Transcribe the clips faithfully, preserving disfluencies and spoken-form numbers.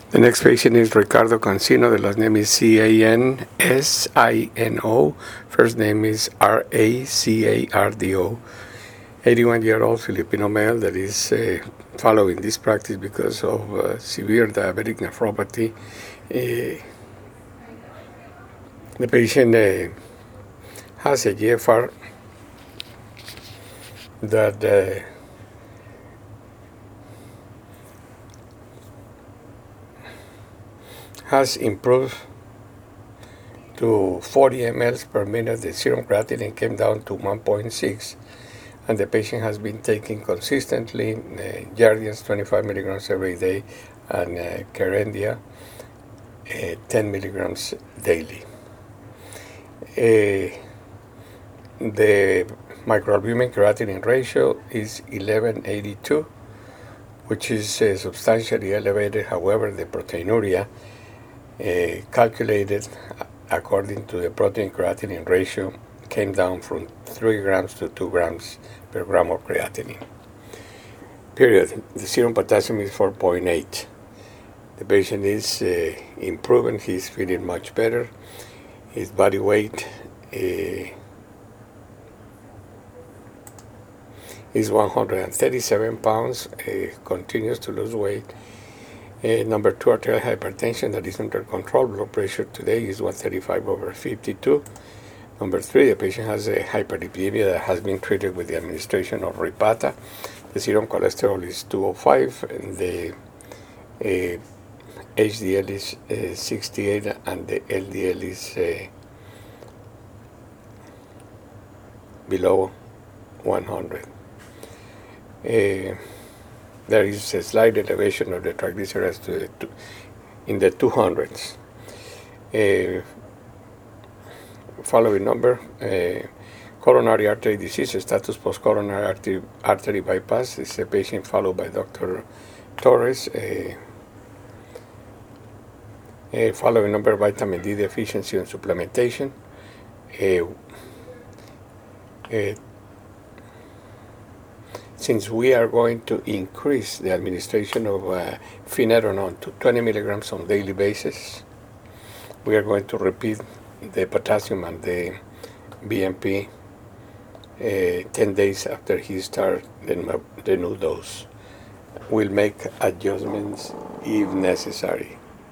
The next patient is Ricardo Cansino. The last name is C A N S I N O. First name is R A C A R D O. eighty-one-year-old Filipino male that is uh, following this practice because of uh, severe diabetic nephropathy. Uh, the patient uh, has a G F R that uh, has improved to forty milliliters per minute. The serum creatinine came down to one point six, and the patient has been taking consistently uh, Jardiance twenty-five milligrams every day and uh, Kerendia uh, ten milligrams daily. Uh, the microalbumin creatinine ratio is eleven eighty-two, which is uh, substantially elevated. However, the proteinuria Uh, calculated according to the protein creatinine ratio came down from three grams to two grams per gram of creatinine. Period. The serum potassium is four point eight. The patient is uh, improving. He's feeling much better. His body weight uh, is one hundred thirty-seven pounds, uh, continues to lose weight. Uh, number two, arterial hypertension that is under control. Blood pressure today is one thirty-five over fifty-two. Number three, the patient has a hyperlipidemia that has been treated with the administration of Repatha. The serum cholesterol is two oh five, and the uh, H D L is uh, sixty-eight, and the L D L is uh, below one hundred. Uh, There is a slight elevation of the triglycerides to the two, in the two hundreds. Uh, following number, uh, coronary artery disease, status post-coronary artery, artery bypass. This is a patient followed by Doctor Torres. Uh, uh, following number, vitamin D deficiency and supplementation. Uh, uh, Since we are going to increase the administration of uh, finerenone to twenty milligrams on a daily basis, we are going to repeat the potassium and the B M P uh, ten days after he starts the, the new dose. We'll make adjustments if necessary.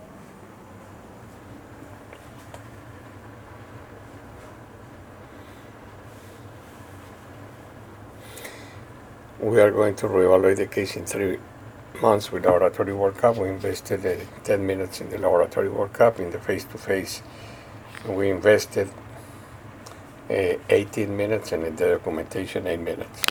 We are going to reevaluate the case in three months with laboratory workup. We invested uh, ten minutes in the laboratory workup. In the face-to-face, we invested uh, eighteen minutes, and in the documentation, eight minutes.